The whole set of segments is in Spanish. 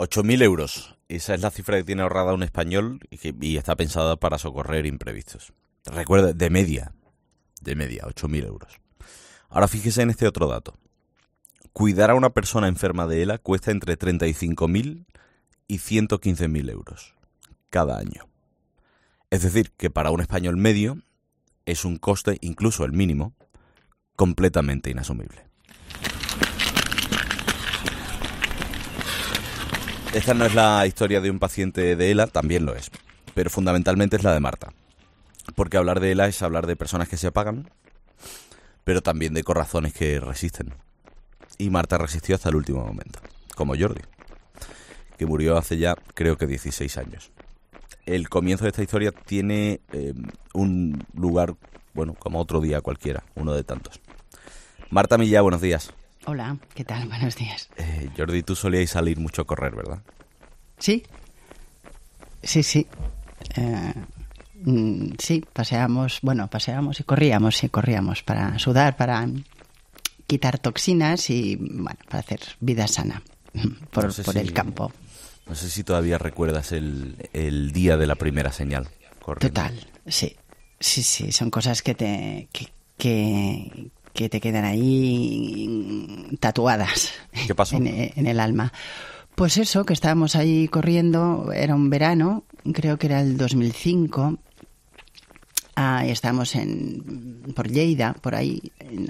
8.000 euros. Esa es la cifra que tiene ahorrada un español y está pensada para socorrer imprevistos. Recuerda, de media, 8.000 euros. Ahora fíjese en este otro dato. Cuidar a una persona enferma de ELA cuesta entre 35.000 y 115.000 euros cada año. Es decir, que para un español medio es un coste, incluso el mínimo, completamente inasumible. Esta no es la historia de un paciente de ELA, también lo es, pero fundamentalmente es la de Marta. Porque hablar de ELA es hablar de personas que se apagan, pero también de corazones que resisten. Y Marta resistió hasta el último momento, como Jordi, que murió hace ya, creo que 16 años. El comienzo de esta historia tiene un lugar, bueno, como otro día cualquiera, uno de tantos. Marta Millá, buenos días. Hola, ¿qué tal? Buenos días. Jordi, tú solíais salir mucho a correr, ¿verdad? Sí. Sí, paseábamos y corríamos para sudar, para quitar toxinas y, bueno, para hacer vida sana por el campo. No sé si todavía recuerdas el día de la primera señal corriendo. Total, sí, son cosas que te quedan ahí tatuadas. ¿Qué pasó? En el alma. Pues eso, que estábamos ahí corriendo, era un verano, creo que era el 2005, estábamos por Lleida, por ahí,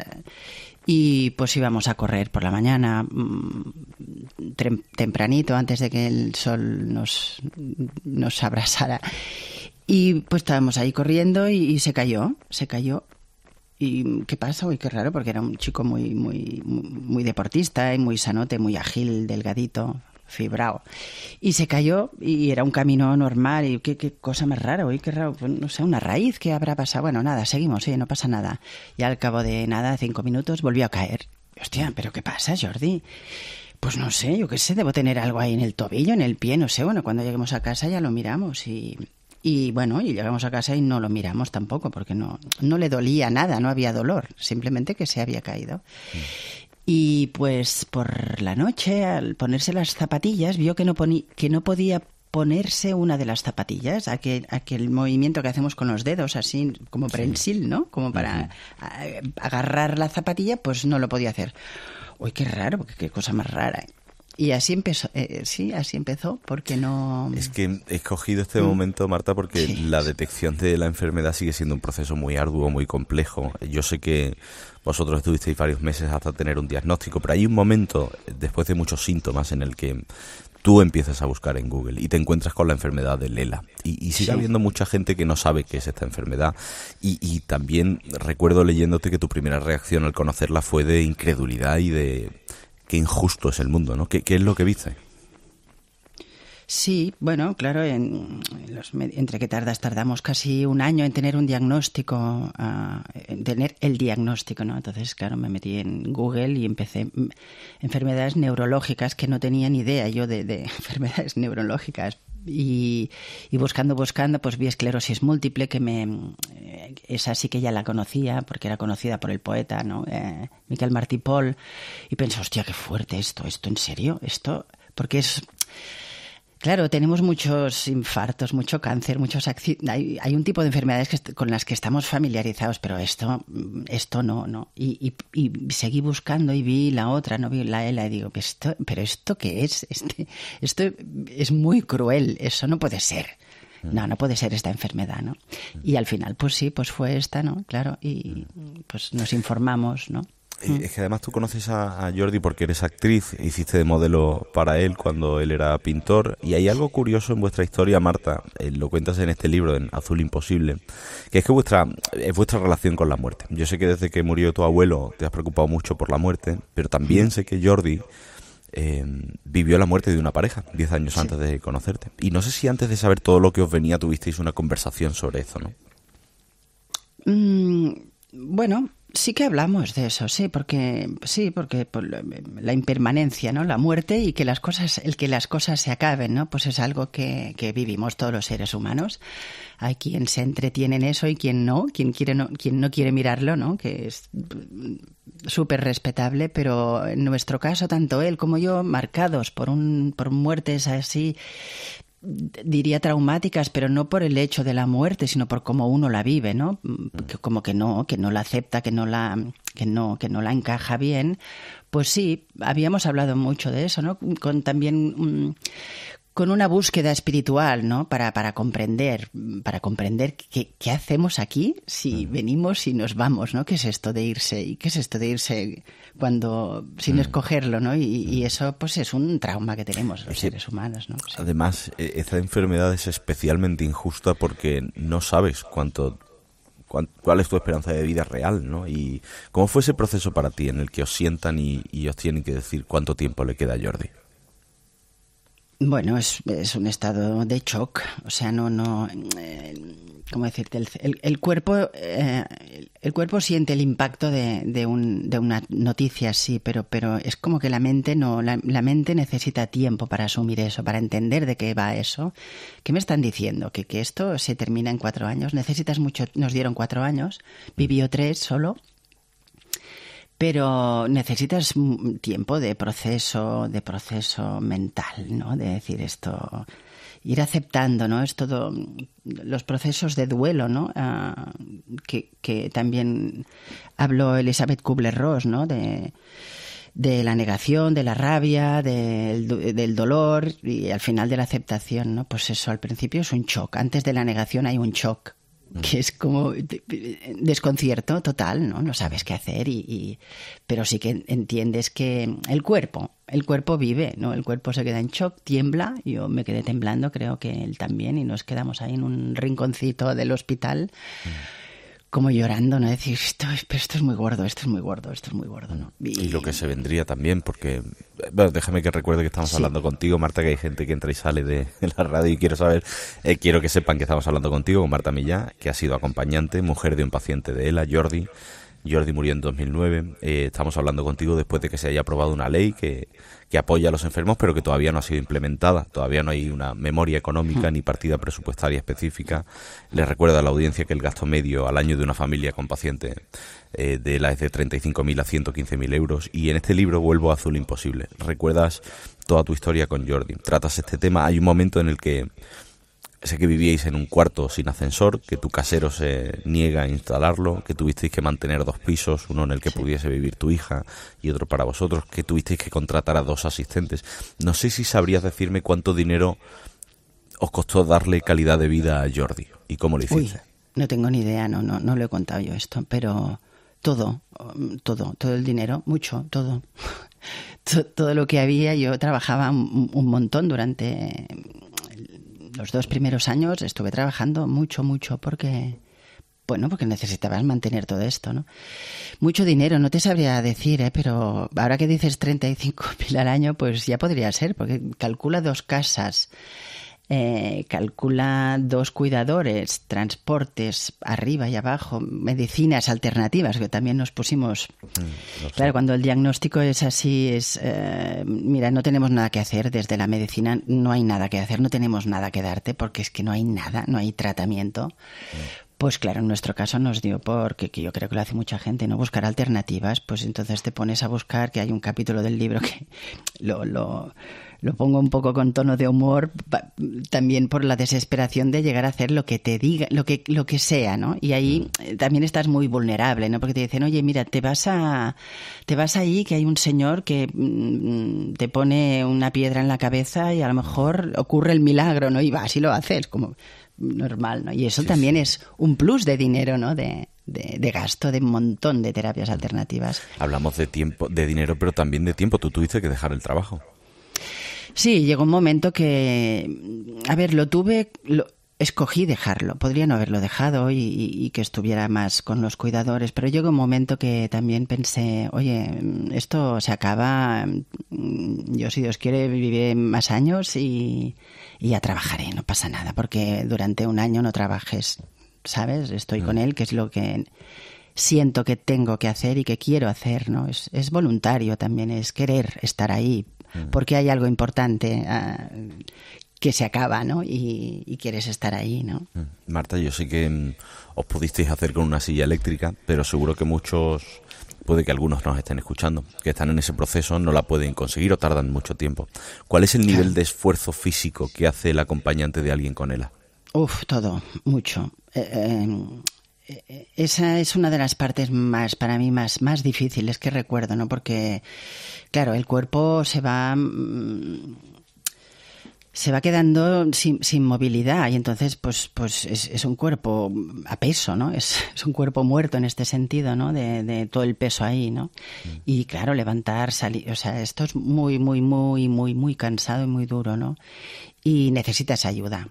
y pues íbamos a correr por la mañana, tempranito, antes de que el sol nos abrasara. Y pues estábamos ahí corriendo y se cayó. ¿Y qué pasa? Uy, qué raro, porque era un chico muy deportista y muy sanote, muy ágil, delgadito, fibrado. Y se cayó y era un camino normal y qué cosa más rara, uy, qué raro, pues, no sé, una raíz que habrá pasado. Bueno, nada, seguimos, sí, no pasa nada. Y al cabo de nada, 5 minutos, volvió a caer. Hostia, ¿pero qué pasa, Jordi? Pues no sé, yo qué sé, debo tener algo ahí en el tobillo, en el pie, no sé. Bueno, cuando lleguemos a casa ya lo miramos y bueno, y llegamos a casa y no lo miramos tampoco, porque no le dolía nada, no había dolor, simplemente que se había caído. Y pues por la noche, al ponerse las zapatillas, vio que no podía ponerse una de las zapatillas, aquel movimiento que hacemos con los dedos, así como prensil, ¿no? Como para agarrar la zapatilla, pues no lo podía hacer. Uy, qué raro, qué cosa más rara. Y así empezó, así empezó, porque no... Es que he escogido este momento, Marta, porque la detección de la enfermedad sigue siendo un proceso muy arduo, muy complejo. Yo sé que vosotros estuvisteis varios meses hasta tener un diagnóstico, pero hay un momento, después de muchos síntomas, en el que tú empiezas a buscar en Google y te encuentras con la enfermedad del ELA. Y sigue habiendo mucha gente que no sabe qué es esta enfermedad. Y también recuerdo leyéndote que tu primera reacción al conocerla fue de incredulidad y de... Qué injusto es el mundo, ¿no? ¿Qué es lo que viste? Sí, bueno, claro, entre que tardamos casi un año en tener un diagnóstico, en tener el diagnóstico, ¿no? Entonces, claro, me metí en Google y empecé enfermedades neurológicas que no tenía ni idea yo de enfermedades neurológicas. Y buscando, pues vi esclerosis múltiple, esa sí que ya la conocía, porque era conocida por el poeta, ¿no? Miquel Martí Pol, y pensé, hostia, qué fuerte esto, ¿en serio? Porque es... Claro, tenemos muchos infartos, mucho cáncer, hay un tipo de enfermedades con las que estamos familiarizados, pero esto no. Y seguí buscando y vi la otra, no vi la ELA, y digo, ¿pero esto qué es? Esto es muy cruel, eso no puede ser. No puede ser esta enfermedad, ¿no? Y al final, pues sí, pues fue esta, ¿no? Claro, y pues nos informamos, ¿no? Es que además tú conoces a Jordi porque eres actriz, hiciste de modelo para él cuando él era pintor, y hay algo curioso en vuestra historia, Marta, lo cuentas en este libro, en Azul Imposible, que es que es vuestra relación con la muerte. Yo sé que desde que murió tu abuelo te has preocupado mucho por la muerte, pero también sé que Jordi vivió la muerte de una pareja 10 años antes de conocerte. Y no sé si antes de saber todo lo que os venía tuvisteis una conversación sobre eso, ¿no? Bueno, Sí que hablamos de eso, porque por la impermanencia, ¿no? La muerte y que las cosas, el que las cosas se acaben, ¿no? Pues es algo que vivimos todos los seres humanos. Hay quien se entretiene en eso y quien no quiere mirarlo, ¿no? Que es súper respetable, pero en nuestro caso, tanto él como yo, marcados por muertes así, diría traumáticas, pero no por el hecho de la muerte, sino por cómo uno la vive, ¿no? Como que no la acepta, que no la encaja bien. Pues sí, habíamos hablado mucho de eso, ¿no? Con una búsqueda espiritual, ¿no? Para comprender qué hacemos aquí si venimos y nos vamos, ¿no? ¿Qué es esto de irse? ¿Y qué es esto de irse sin escogerlo, ¿no? Y eso, pues, es un trauma que tenemos los seres humanos, ¿no? Sí. Además, esta enfermedad es especialmente injusta porque no sabes cuál es tu esperanza de vida real, ¿no? Y ¿cómo fue ese proceso para ti en el que os sientan y os tienen que decir cuánto tiempo le queda a Jordi? Bueno, es un estado de shock, o sea, ¿cómo decirte? El cuerpo siente el impacto de una noticia así, pero es como que la mente la mente necesita tiempo para asumir eso, para entender de qué va eso. ¿Qué me están diciendo? Que esto se termina en 4 años. Necesitas mucho. Nos dieron 4 años, vivió 3 solo. Pero necesitas tiempo de proceso mental, ¿no? De decir esto, ir aceptando, ¿no? Es todo los procesos de duelo, ¿no? Que también habló Elizabeth Kubler-Ross, ¿no? De la negación, de la rabia, del dolor y al final de la aceptación, ¿no? Pues eso, al principio es un shock. Antes de la negación hay un shock, que es como desconcierto total, ¿no? No sabes qué hacer pero sí que entiendes que el cuerpo vive, ¿no? El cuerpo se queda en shock, tiembla, yo me quedé temblando, creo que él también, y nos quedamos ahí en un rinconcito del hospital como llorando, ¿no? Decir, esto es muy gordo, ¿no? Y lo que se vendría también, porque, bueno, déjame que recuerde que estamos hablando contigo, Marta, que hay gente que entra y sale de la radio y quiero que sepan que estamos hablando contigo, con Marta Millá, que ha sido acompañante, mujer de un paciente de ELA, Jordi murió en 2009. Estamos hablando contigo después de que se haya aprobado una ley que apoya a los enfermos, pero que todavía no ha sido implementada. Todavía no hay una memoria económica ni partida presupuestaria específica. Les recuerdo a la audiencia que el gasto medio al año de una familia con paciente de ELA es de 35.000 a 115.000 euros. Y en este libro, Vuelvo a Azul Imposible, recuerdas toda tu historia con Jordi. Tratas este tema. Hay un momento en el que sé que vivíais en un cuarto sin ascensor, que tu casero se niega a instalarlo, que tuvisteis que mantener 2 pisos, uno en el que pudiese vivir tu hija y otro para vosotros, que tuvisteis que contratar a 2 asistentes. No sé si sabrías decirme cuánto dinero os costó darle calidad de vida a Jordi y cómo lo hiciste. No tengo ni idea, no lo he contado yo esto, pero todo el dinero, mucho, todo. Todo lo que había, yo trabajaba un montón durante los 2 primeros años, estuve trabajando mucho porque necesitabas mantener todo esto, ¿no? Mucho dinero, no te sabría decir, pero ahora que dices 35.000 al año, pues ya podría ser, porque calcula 2 casas, calcula 2 cuidadores, transportes arriba y abajo, medicinas alternativas, que también nos pusimos. Claro, cuando el diagnóstico es así, mira, no tenemos nada que hacer desde la medicina, no hay nada que hacer, no tenemos nada que darte, porque es que no hay nada, no hay tratamiento. Pues claro, en nuestro caso nos dio porque yo creo que lo hace mucha gente, ¿no? Buscar alternativas, pues entonces te pones a buscar, que hay un capítulo del libro que lo pongo un poco con tono de humor, también por la desesperación de llegar a hacer lo que te diga, lo que sea, ¿no? Y ahí también estás muy vulnerable, ¿no? Porque te dicen, oye, mira, te vas ahí, que hay un señor que te pone una piedra en la cabeza y a lo mejor ocurre el milagro, ¿no? Y vas y lo haces, como normal, ¿no? Y eso también es un plus de dinero, ¿no? De gasto, de un montón de terapias alternativas. Hablamos de tiempo, de dinero, pero también de tiempo. Tú tuviste que dejar el trabajo. Sí, llegó un momento que, escogí dejarlo. Podría no haberlo dejado y que estuviera más con los cuidadores, pero llegó un momento que también pensé, oye, esto se acaba, yo si Dios quiere viviré más años y ya trabajaré, no pasa nada, porque durante un año no trabajes, ¿sabes? Estoy con él, que es lo que siento que tengo que hacer y que quiero hacer, ¿no? Es voluntario también, es querer estar ahí, porque hay algo importante que se acaba, ¿no? Y quieres estar ahí, ¿no? Marta, yo sé que os pudisteis hacer con una silla eléctrica, pero seguro que muchos, puede que algunos nos estén escuchando, que están en ese proceso, no la pueden conseguir o tardan mucho tiempo. ¿Cuál es el nivel de esfuerzo físico que hace el acompañante de alguien con ELA? Todo, mucho. Esa es una de las partes para mí más difíciles que recuerdo, ¿no? Porque, claro, el cuerpo se va quedando sin movilidad y entonces pues es un cuerpo a peso, ¿no? Es un cuerpo muerto en este sentido, ¿no? De todo el peso ahí, ¿no? Y claro, levantar, salir, o sea, esto es muy, muy, muy, muy, muy cansado y muy duro, ¿no? Y necesitas ayuda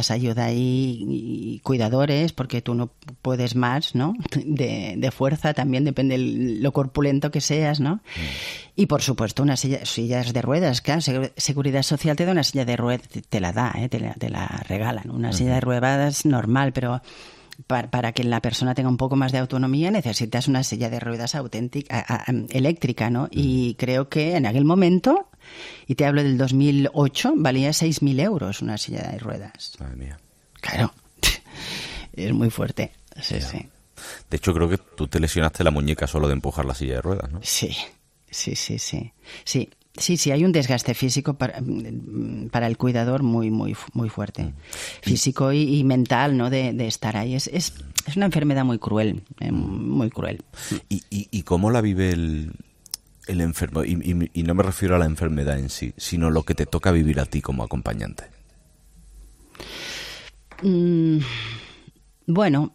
y cuidadores, porque tú no puedes más, ¿no? De fuerza también, depende de lo corpulento que seas, ¿no? Y por supuesto, sillas de ruedas, claro, Seguridad Social te da una silla de ruedas, te la da, te la regalan. Una silla de ruedas normal, pero para que la persona tenga un poco más de autonomía necesitas una silla de ruedas eléctrica, ¿no? Y creo que en aquel momento, y te hablo del 2008, valía 6.000 euros una silla de ruedas. Madre mía. Claro, es muy fuerte. Sí. De hecho, creo que tú te lesionaste la muñeca solo de empujar la silla de ruedas, ¿no? Sí, hay un desgaste físico para el cuidador muy, muy, muy fuerte. Físico y mental, ¿no? De estar ahí. Es una enfermedad muy cruel, muy cruel. ¿Y cómo la vive el enfermo? Y no me refiero a la enfermedad en sí, sino lo que te toca vivir a ti como acompañante. Bueno,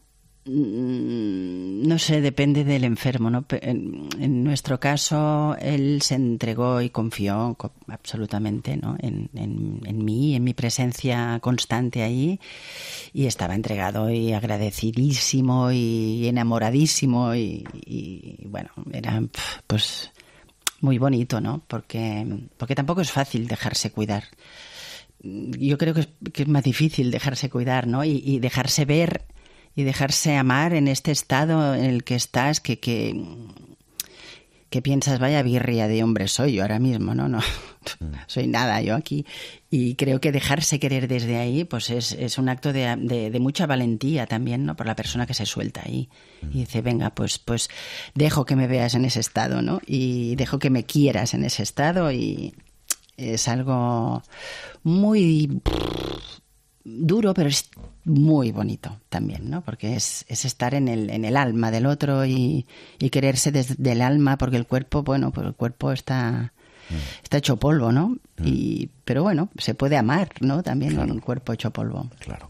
no sé, depende del enfermo, ¿no? En nuestro caso, él se entregó y confió absolutamente, ¿no? En mí, en mi presencia constante ahí, y estaba entregado y agradecidísimo y enamoradísimo y bueno, era pues muy bonito, ¿no? Porque tampoco es fácil dejarse cuidar. Yo creo que es más difícil dejarse cuidar, ¿no? Y dejarse ver y dejarse amar en este estado en el que estás, que piensas, vaya birria de hombre soy yo ahora mismo, no soy nada yo aquí. Y creo que dejarse querer desde ahí pues es un acto de mucha valentía también, ¿no? Por la persona que se suelta ahí y dice, venga, pues dejo que me veas en ese estado, ¿no? Y dejo que me quieras en ese estado, y es algo muy duro, pero es muy bonito también, ¿no? Porque es estar en el alma del otro y quererse desde el alma, porque el cuerpo, bueno, pues el cuerpo está hecho polvo, ¿no? Pero bueno, se puede amar, ¿no? También, claro, en un cuerpo hecho polvo. Claro.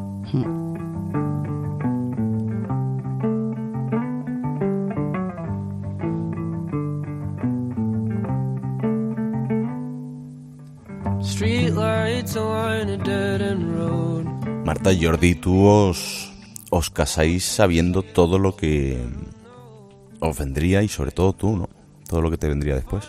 Marta y Jordi, tú os casáis sabiendo todo lo que os vendría, y sobre todo tú, ¿no? Todo lo que te vendría después.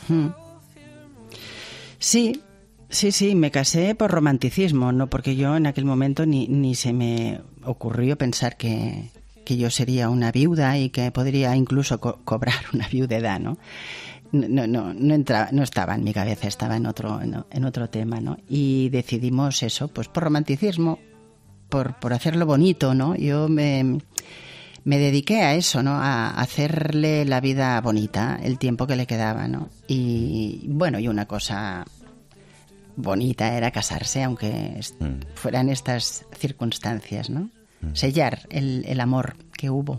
Sí, me casé por romanticismo, no porque yo en aquel momento ni se me ocurrió pensar que yo sería una viuda y que podría incluso cobrar una viudedad, ¿no? No estaba en mi cabeza, estaba en otro tema, ¿no? Y decidimos eso, pues por romanticismo, por hacerlo bonito, ¿no? Yo me dediqué a eso, ¿no? A hacerle la vida bonita, el tiempo que le quedaba, ¿no? Y bueno, y una cosa bonita era casarse, aunque fueran estas circunstancias, ¿no? Sellar el amor que hubo.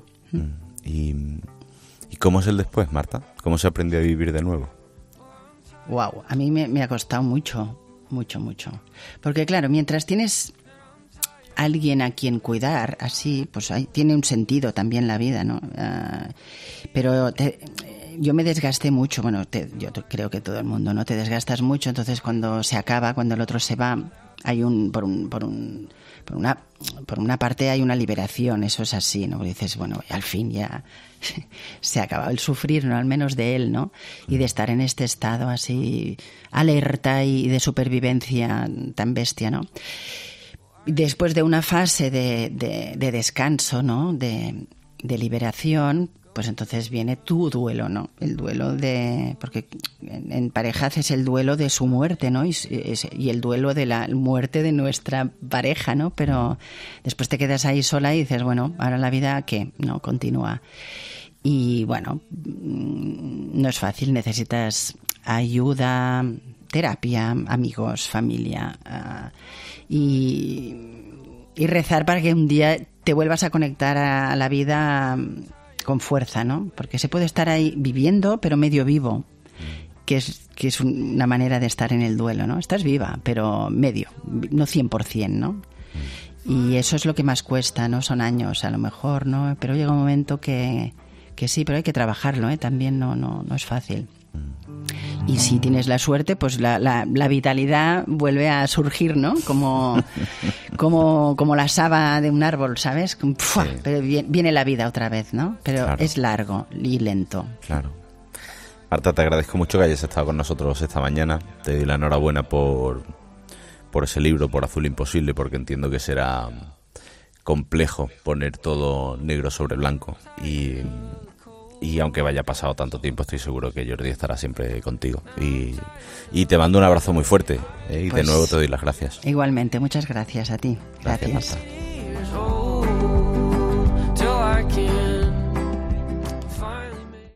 ¿Y cómo es el después, Marta? ¿Cómo se aprendió a vivir de nuevo? Wow, a mí me ha costado mucho. Porque claro, mientras tienes alguien a quien cuidar, así, pues tiene un sentido también la vida, ¿no? Pero yo me desgasté mucho, bueno, yo creo que todo el mundo, ¿no? Te desgastas mucho, entonces cuando se acaba, cuando el otro se va, hay por una parte hay una liberación, eso es así, ¿no? Dices, bueno, al fin ya se ha acabado el sufrir, ¿no? Al menos de él, ¿no? Y de estar en este estado así alerta y de supervivencia tan bestia, ¿no? Después de una fase de descanso, ¿no? De liberación, pues entonces viene tu duelo, ¿no? El duelo porque en pareja haces el duelo de su muerte, ¿no? Y el duelo de la muerte de nuestra pareja, ¿no? Pero después te quedas ahí sola y dices, bueno, ahora la vida, ¿qué? No, continúa. Y bueno, no es fácil, necesitas ayuda, terapia, amigos, familia, y rezar para que un día te vuelvas a conectar a la vida con fuerza, ¿no? Porque se puede estar ahí viviendo, pero medio vivo, que es una manera de estar en el duelo, ¿no? Estás viva, pero medio, no 100%, ¿no? Y eso es lo que más cuesta, ¿no? Son años, a lo mejor, ¿no? Pero llega un momento que sí, pero hay que trabajarlo, ¿eh? También no es fácil. Y si tienes la suerte, pues la vitalidad vuelve a surgir, ¿no? Como la saba de un árbol, ¿sabes? ¡Fua! Sí. Pero viene la vida otra vez, ¿no? Pero claro, es largo y lento. Claro. Marta, te agradezco mucho que hayas estado con nosotros esta mañana. Te doy la enhorabuena por ese libro, por Azul Imposible, porque entiendo que será complejo poner todo negro sobre blanco. Y aunque vaya pasado tanto tiempo, estoy seguro que Jordi estará siempre contigo. Y te mando un abrazo muy fuerte, ¿eh? Y pues, de nuevo te doy las gracias. Igualmente, muchas gracias a ti. Gracias. Marta.